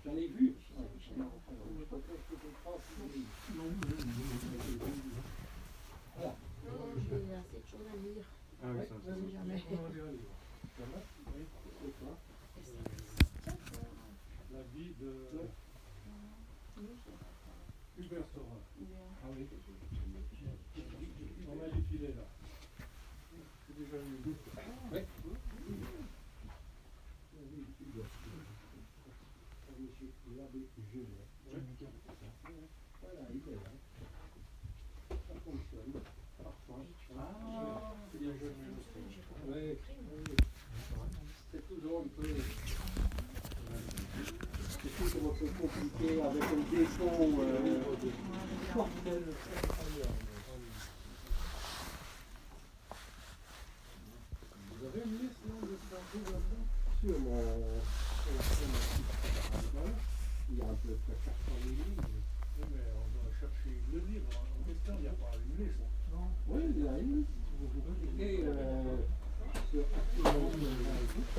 J'en ai vu. Voilà. Non, j'ai assez de choses à lire. Ah oui, ça, Je sais jamais. La vie de Hubert Thorin. Ah oui. On a dit qu'il est là. C'est déjà vu. Oui. Voilà, il est là. Ça fonctionne. Ah, c'est bien joué. Oui. C'est toujours un peu. C'est toujours un peu compliqué avec un dépôt mortel. Vous avez une liste non, de ce qu'on trouve là-dedans? Sur mon il y a un peu près 400 000 livres. Oui, mais on doit chercher le livre. En question, il n'y a pas une liste. Non. Oui, il y a une liste. Si vous cliquez sur Activement